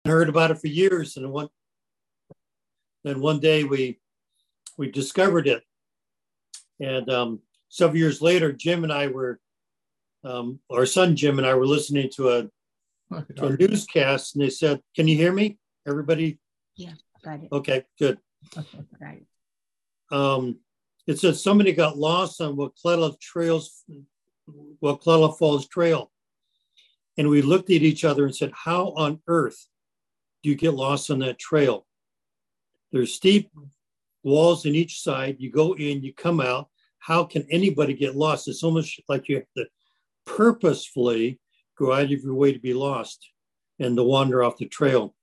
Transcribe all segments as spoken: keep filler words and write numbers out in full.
heard about it for years, and one then one day we we discovered it, and um, several years later, Jim and I were, um, our son Jim and I were listening to a to a newscast, and they said, "Can you hear me, everybody?" Yeah, got it. Okay, good. Okay, got it. Um, it says somebody got lost on Waclella Trails, Waclella Falls Trail, and we looked at each other and said, "How on earth do you get lost on that trail? There's steep walls on each side. You go in, you come out. How can anybody get lost? It's almost like you have to purposefully go out of your way to be lost and to wander off the trail."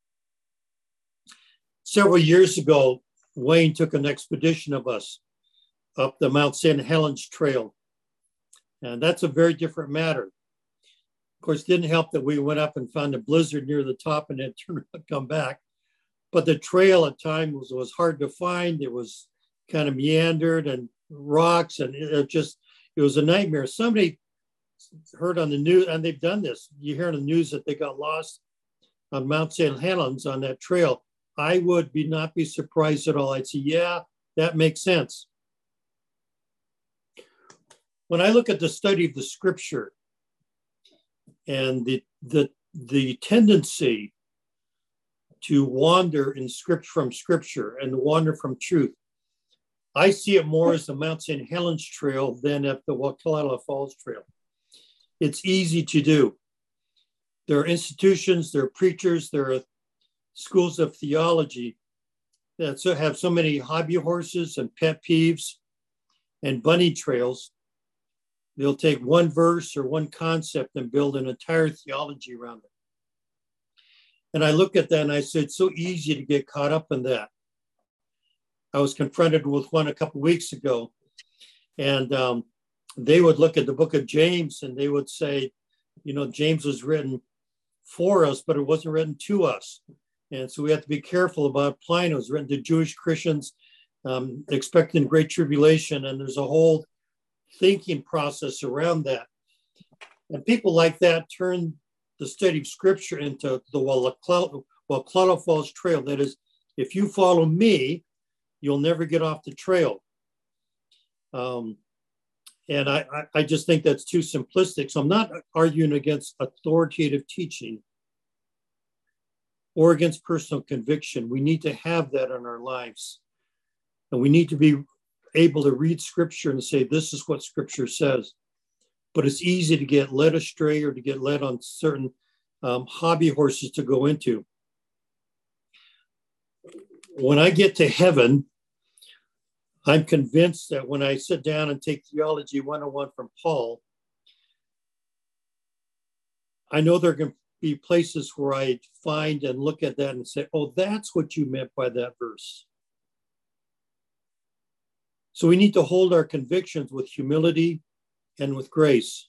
Several years ago, Wayne took an expedition of us up the Mount Saint Helens Trail. And that's a very different matter. Of course, it didn't help that we went up and found a blizzard near the top and then turned around and come back. But the trail at times was, was hard to find. It was kind of meandered and rocks, and it, it just, it was a nightmare. Somebody heard on the news, and they've done this, you hear on the news that they got lost on Mount Saint Helens on that trail. I would be not be surprised at all. I'd say, yeah, that makes sense. When I look at the study of the scripture and the, the, the tendency to wander in script from scripture and wander from truth, I see it more as the Mount Saint Helens Trail than at the Waclalla Falls Trail. It's easy to do. There are institutions, there are preachers, there are schools of theology that so have so many hobby horses and pet peeves and bunny trails. They'll take one verse or one concept and build an entire theology around it. And I look at that and I said, it's so easy to get caught up in that. I was confronted with one a couple of weeks ago, and um, they would look at the book of James and they would say, you know, James was written for us, but it wasn't written to us. And so we have to be careful about applying it. It was written to Jewish Christians um, expecting great tribulation. And there's a whole thinking process around that. And people like that turn the study of scripture into the Waclalla Falls Trail. That is, if you follow me, you'll never get off the trail. Um, and I, I, I just think that's too simplistic. So I'm not arguing against authoritative teaching or against personal conviction. We need to have that in our lives. And we need to be able to read scripture and say, this is what scripture says. But it's easy to get led astray or to get led on certain um, hobby horses to go into. When I get to heaven, I'm convinced that when I sit down and take Theology one oh one from Paul, I know there are going to be places where I find and look at that and say, oh, that's what you meant by that verse. So we need to hold our convictions with humility and with grace.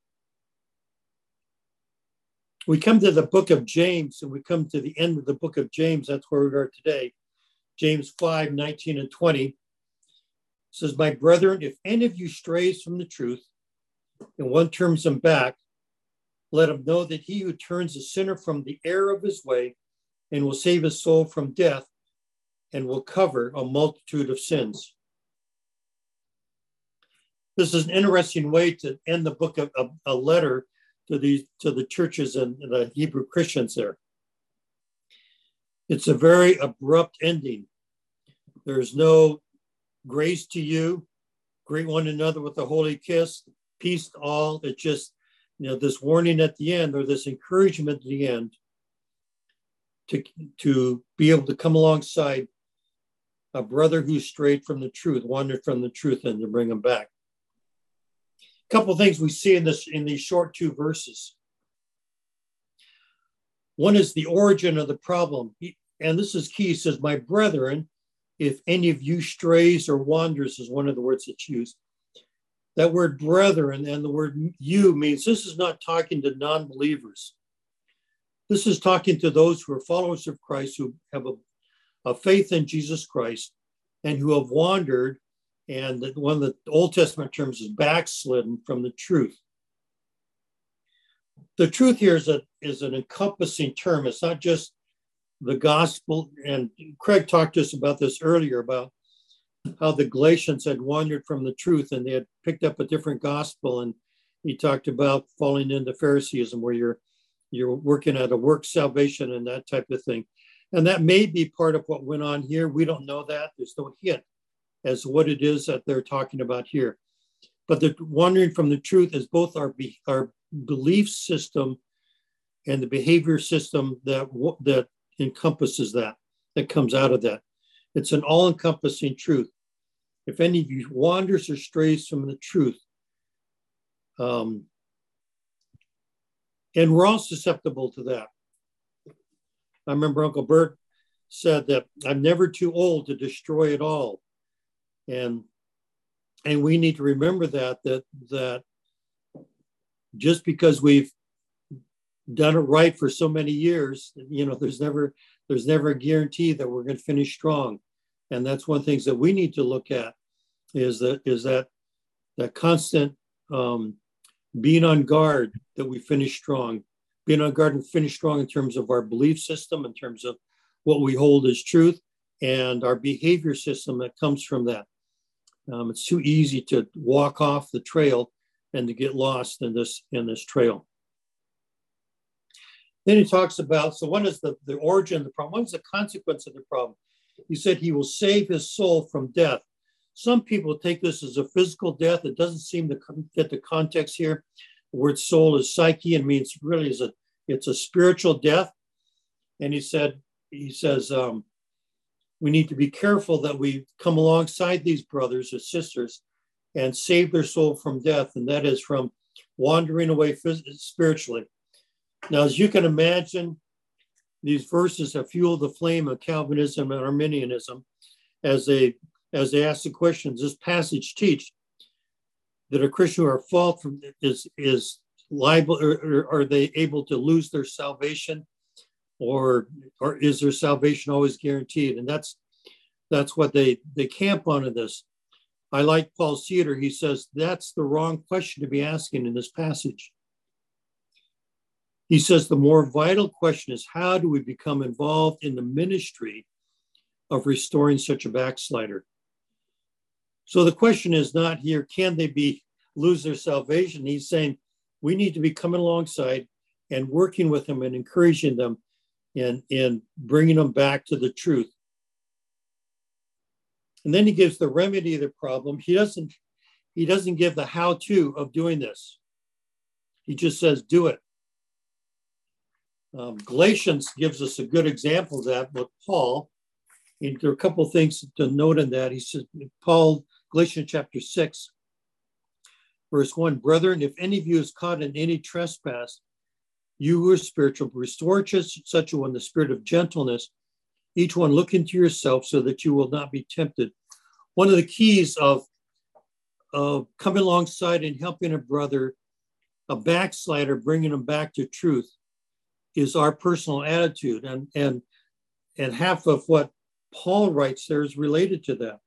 We come to the book of James, and we come to the end of the book of James. That's where we are today. James five, nineteen and twenty. It says, my brethren, if any of you strays from the truth and one turns him back, let him know that he who turns a sinner from the error of his way and will save his soul from death and will cover a multitude of sins. This is an interesting way to end the book of a, a letter to the, to the churches and the Hebrew Christians there. It's a very abrupt ending. There's no grace to you, greet one another with a holy kiss, peace to all. It's just, you know, this warning at the end or this encouragement at the end to, to be able to come alongside a brother who strayed from the truth, wandered from the truth, and to bring him back. A couple of things we see in this in these short two verses. One is the origin of the problem. And this is key. He says, my brethren, if any of you strays or wanders is one of the words that's used. That word brethren and the word you means this is not talking to non-believers. This is talking to those who are followers of Christ, who have a, a faith in Jesus Christ and who have wandered, and one of the Old Testament terms is backslidden from the truth. the truth here is a is an encompassing term. It's not just the gospel. And Craig talked to us about this earlier, about how the Galatians had wandered from the truth and they had picked up a different gospel. And he talked about falling into Phariseeism, where you're you're working at a work salvation and that type of thing. And that may be part of what went on here. We don't know that. There's no hint as to what it is that they're talking about here. But the wandering from the truth is both our, be, our belief system and the behavior system that, that encompasses that, that comes out of that. It's an all-encompassing truth. If any of you wanders or strays from the truth, um, and we're all susceptible to that. I remember Uncle Bert said that I'm never too old to destroy it all. And, and we need to remember that, that, that just because we've done it right for so many years, you know, there's never, there's never a guarantee that we're going to finish strong. And that's one of the things that we need to look at is that, is that, that constant um, being on guard that we finish strong, being on guard and finish strong in terms of our belief system, in terms of what we hold as truth, and our behavior system that comes from that. Um, it's too easy to walk off the trail and to get lost in this, in this trail. Then he talks about, so what is the, the origin of the problem? What is the consequence of the problem? He said he will save his soul from death. Some people take this as a physical death. It doesn't seem to fit the context here. The word soul is psyche, and means really is a, it's a spiritual death. And he said, he says, um, we need to be careful that we come alongside these brothers or sisters and save their soul from death. And that is from wandering away spiritually. Now, as you can imagine, these verses have fueled the flame of Calvinism and Arminianism as they as they ask the questions. This passage teach that a Christian who are fault from is is liable, or, or are they able to lose their salvation, or or is their salvation always guaranteed? And that's that's what they they camp on in this. I like Paul Cedar. He says that's the wrong question to be asking in this passage. He says the more vital question is, how do we become involved in the ministry of restoring such a backslider? So the question is not here, can they be lose their salvation? He's saying we need to be coming alongside and working with them and encouraging them and, and bringing them back to the truth. And then he gives the remedy of the problem. He doesn't, he doesn't give the how-to of doing this. He just says, do it. Um, Galatians gives us a good example of that with Paul. And there are a couple of things to note in that. He says, Paul, Galatians chapter six, verse one, brethren, if any of you is caught in any trespass, you who are spiritual, restore such a one the spirit of gentleness, each one look into yourself so that you will not be tempted. One of the keys of, of coming alongside and helping a brother, a backslider, bringing him back to truth, is our personal attitude. And, and, and half of what Paul writes there is related to that.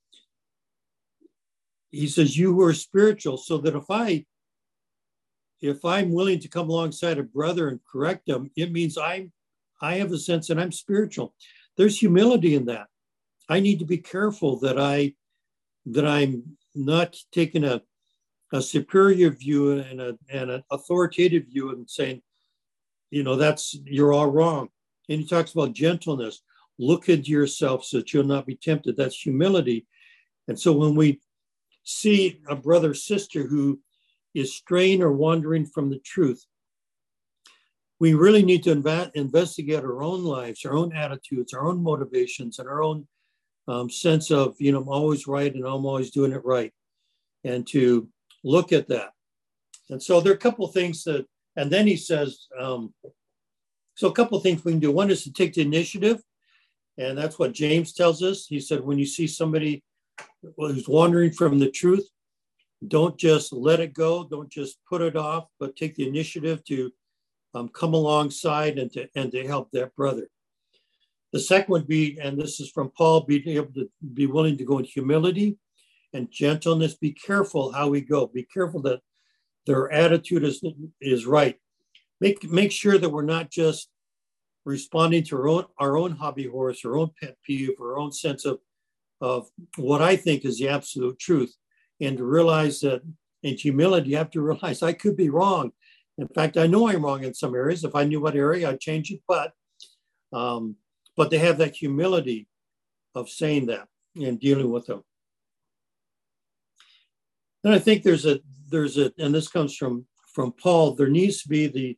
He says, you who are spiritual, so that if I, if I'm willing to come alongside a brother and correct them, it means I'm, I have a sense that I'm spiritual. There's humility in that. I need to be careful that I, that I'm not taking a, a superior view and a, and an authoritative view and saying, you know, that's, you're all wrong. And he talks about gentleness. Look into yourself so that you'll not be tempted. That's humility. And so when we see a brother or sister who is straying or wandering from the truth, we really need to inv- investigate our own lives, our own attitudes, our own motivations, and our own um, sense of, you know, I'm always right and I'm always doing it right. And to look at that. And so there are a couple of things that, and then he says, um, so a couple of things we can do. One is to take the initiative. And that's what James tells us. He said, when you see somebody who's wandering from the truth, don't just let it go. Don't just put it off, but take the initiative to um, come alongside and to, and to help that brother. The second would be, and this is from Paul, being able to be willing to go in humility and gentleness. Be careful how we go. Be careful that their attitude is, is right. make make sure that we're not just responding to our own our own hobby horse, our own pet peeve, our own sense of of what I think is the absolute truth, and to realize that in humility, you have to realize I could be wrong. In fact, I know I'm wrong in some areas. If I knew what area, I'd change it. But um, but they have that humility of saying that and dealing with them. And I think there's a there's a and this comes from from Paul. There needs to be the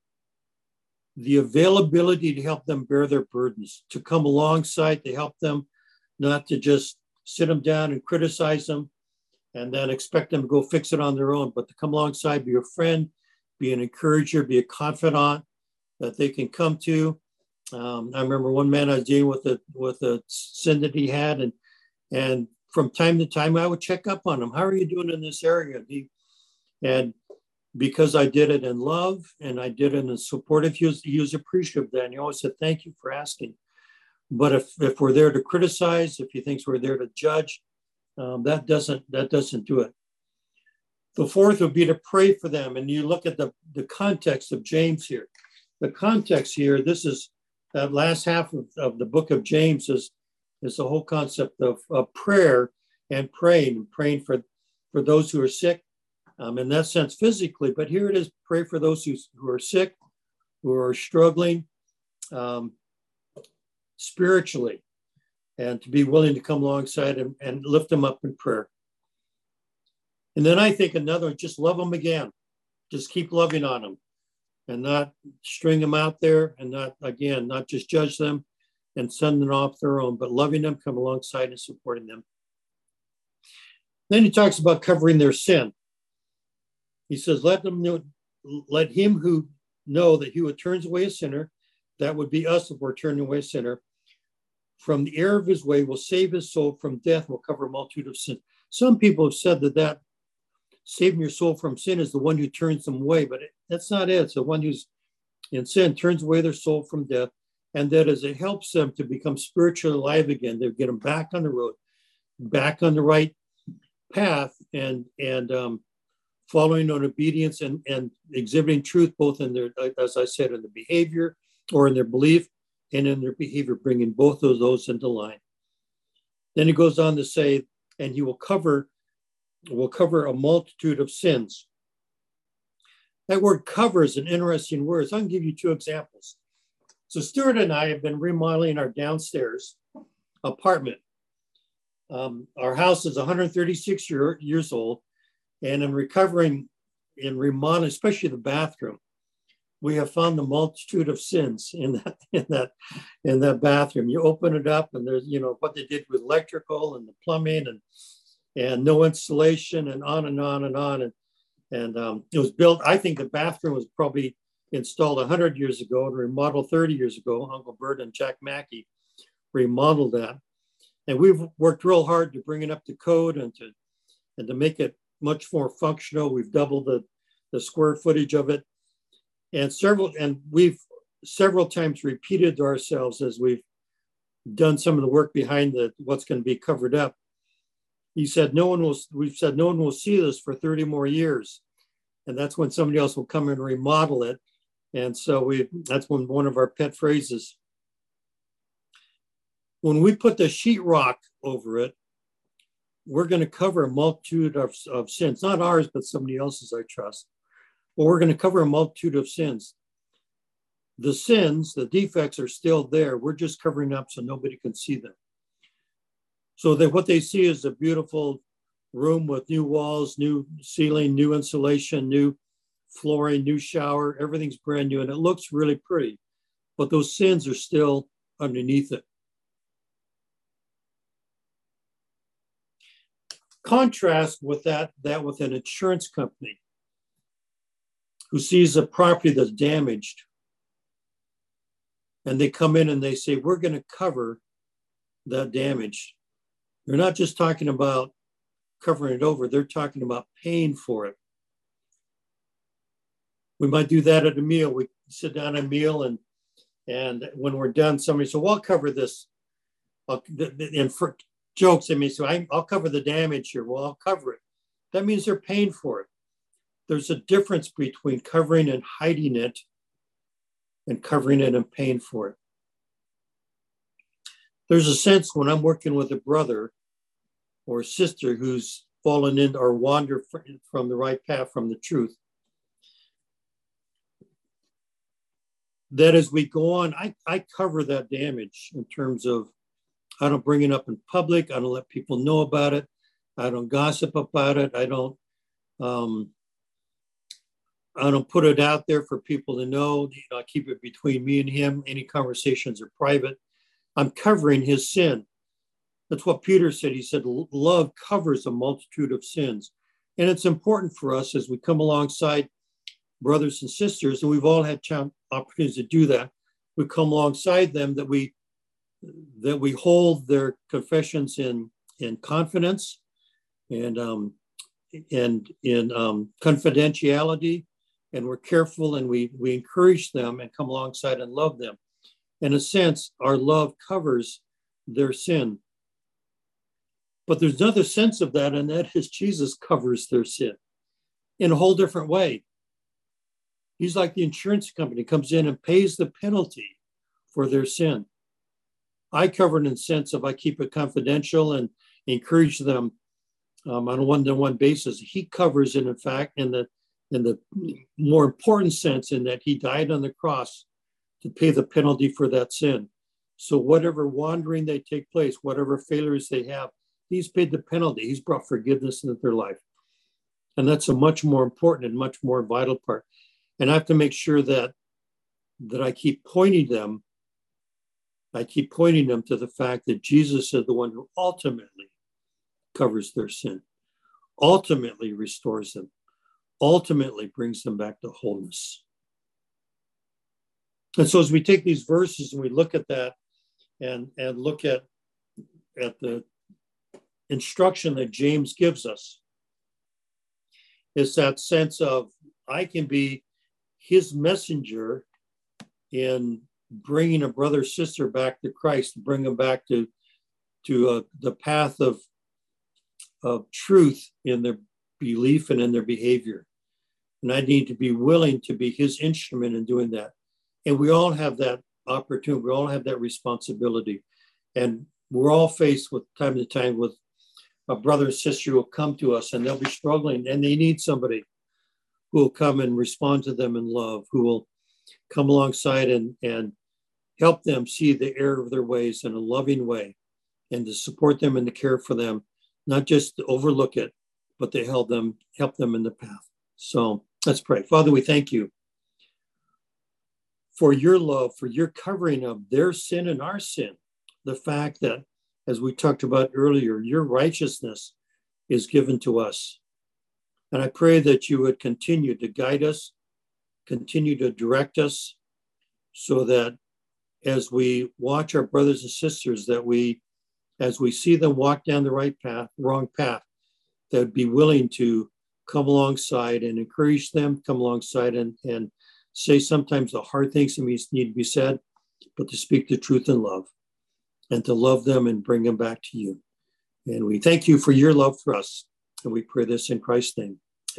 the availability to help them bear their burdens, to come alongside, to help them, not to just sit them down and criticize them and then expect them to go fix it on their own, but to come alongside, be a friend, be an encourager, be a confidant that they can come to. Um, I remember one man I was dealing with a with a sin that he had, and and from time to time I would check up on him. How are you doing in this area? And he and because I did it in love and I did it in supportive, he was, he was appreciative of that. And he always said, thank you for asking. But if, if we're there to criticize, if he thinks we're there to judge, um, that doesn't that doesn't do it. The fourth would be to pray for them. And you look at the, the context of James here. The context here, this is that last half of, of the book of James is, is the whole concept of, of prayer and praying, and praying for, for those who are sick. Um, in that sense, physically, but here it is, pray for those who, who are sick, who are struggling um, spiritually, and to be willing to come alongside and, and lift them up in prayer. And then I think another, just love them again. Just keep loving on them and not string them out there and not, again, not just judge them and send them off their own, but loving them, come alongside and supporting them. Then he talks about covering their sin. He says, let them know, let him who know that he who turns away a sinner, that would be us if we're turning away a sinner, from the error of his way will save his soul from death, will cover a multitude of sins. Some people have said that that saving your soul from sin is the one who turns them away, but it, that's not it. It's the one who's in sin turns away their soul from death, and that as it helps them to become spiritually alive again, they get them back on the road, back on the right path, and and um, following on obedience and, and exhibiting truth, both in their, as I said, in the behavior or in their belief and in their behavior, bringing both of those into line. Then he goes on to say, and he will cover, will cover a multitude of sins. That word cover is an interesting word. So I can give you two examples. So Stuart and I have been remodeling our downstairs apartment. Um, our house is one hundred thirty-six year, years old. And in recovering, in remodeling, especially the bathroom, we have found the multitude of sins in that in that in that bathroom. You open it up, and there's, you know, what they did with electrical and the plumbing, and and no installation, and on and on and on. And and um, it was built. I think the bathroom was probably installed one hundred years ago and remodeled thirty years ago. Uncle Bert and Jack Mackey remodeled that, and we've worked real hard to bring it up to code and to and to make it much more functional. We've doubled the, the square footage of it. And several, and we've several times repeated to ourselves as we've done some of the work behind the what's going to be covered up. He said, no one will, we've said, no one will see this for thirty more years. And that's when somebody else will come and remodel it. And so we, that's when one of our pet phrases. When we put the sheetrock over it, we're going to cover a multitude of, of sins, not ours, but somebody else's, I trust. But we're going to cover a multitude of sins. The sins, the defects are still there. We're just covering up so nobody can see them. So that what they see is a beautiful room with new walls, new ceiling, new insulation, new flooring, new shower. Everything's brand new, and it looks really pretty. But those sins are still underneath it. Contrast with that, that with an insurance company who sees a property that's damaged, and they come in and they say, we're going to cover that damage. They're not just talking about covering it over, they're talking about paying for it. We might do that at a meal. We sit down at a meal, and and when we're done, somebody says, well, I'll cover this. I'll, and for jokes, I mean, so I, I'll cover the damage here. Well, I'll cover it. That means they're paying for it. There's a difference between covering and hiding it and covering it and paying for it. There's a sense when I'm working with a brother or a sister who's fallen in or wandered from the right path, from the truth, that as we go on, I, I cover that damage in terms of, I don't bring it up in public. I don't let people know about it. I don't gossip about it. I don't, um, I don't put it out there for people to know. You know, I keep it between me and him. Any conversations are private. I'm covering his sin. That's what Peter said. He said, love covers a multitude of sins. And it's important for us as we come alongside brothers and sisters, and we've all had opportunities to do that. We come alongside them, that we that we hold their confessions in in confidence and um, and in um, confidentiality, and we're careful, and we we encourage them and come alongside and love them. In a sense, our love covers their sin. But there's another sense of that, and that is Jesus covers their sin in a whole different way. He's like the insurance company, comes in and pays the penalty for their sin. I cover it in the sense of I keep it confidential and encourage them um, on a one-to-one basis. He covers it, in fact, in the in the more important sense, in that he died on the cross to pay the penalty for that sin. So whatever wandering they take place, whatever failures they have, he's paid the penalty. He's brought forgiveness into their life. And that's a much more important and much more vital part. And I have to make sure that, that I keep pointing them, I keep pointing them to the fact that Jesus is the one who ultimately covers their sin, ultimately restores them, ultimately brings them back to wholeness. And so as we take these verses and we look at that and, and look at, at the instruction that James gives us, is that sense of I can be his messenger in bringing a brother or sister back to Christ, bring them back to, to uh, the path of, of truth in their belief and in their behavior. And I need to be willing to be his instrument in doing that. And we all have that opportunity. We all have that responsibility. And we're all faced with time to time with a brother or sister who will come to us and they'll be struggling and they need somebody who will come and respond to them in love, who will come alongside and, and help them see the error of their ways in a loving way, and to support them and to care for them, not just to overlook it, but to help them, help them in the path. So let's pray. Father, we thank you for your love, for your covering of their sin and our sin. The fact that, as we talked about earlier, your righteousness is given to us. And I pray that you would continue to guide us, continue to direct us, so that as we watch our brothers and sisters, that we, as we see them walk down the right path, wrong path, that be willing to come alongside and encourage them, come alongside and, and say sometimes the hard things that need to be said, but to speak the truth in love and to love them and bring them back to you. And we thank you for your love for us. And we pray this in Christ's name.